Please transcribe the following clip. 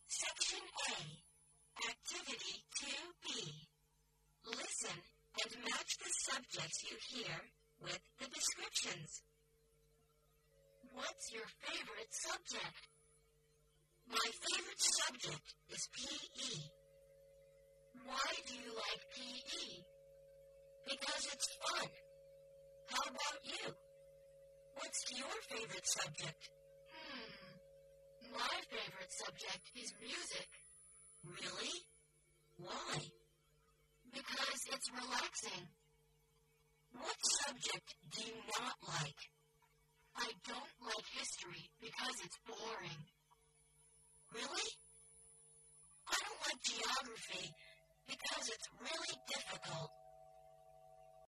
Section A, Activity 2B. Listen and match the subjects you hear with the descriptions. What's your favorite subject? My favorite subject is PE. Why do you like PE? Because it's fun. How about you? What's your favorite subject? My favorite subject is music. Really? Why? Because it's relaxing. What subject do you not like? I don't like history because it's boring. Really? I don't like geography because it's really difficult.